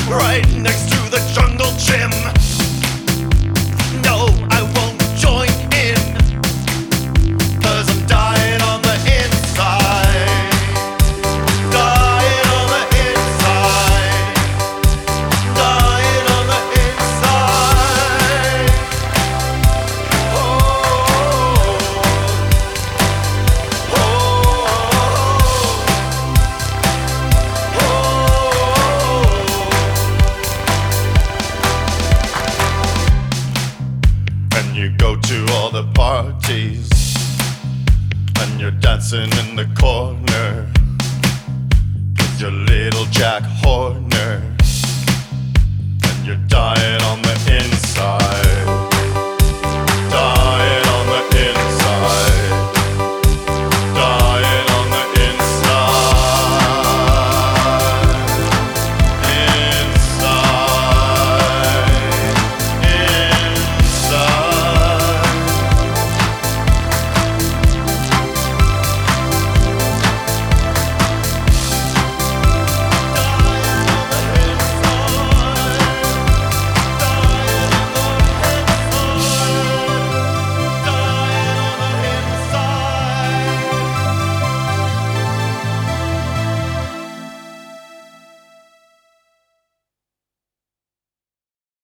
right next to the jungle gym. No, I won't join in, 'cause I'm dying on the inside. Dying on the inside. Dying on the inside. Oh, oh, oh, oh. And you go to all the parties, and you're dancing in the corner with your little Jack Horner.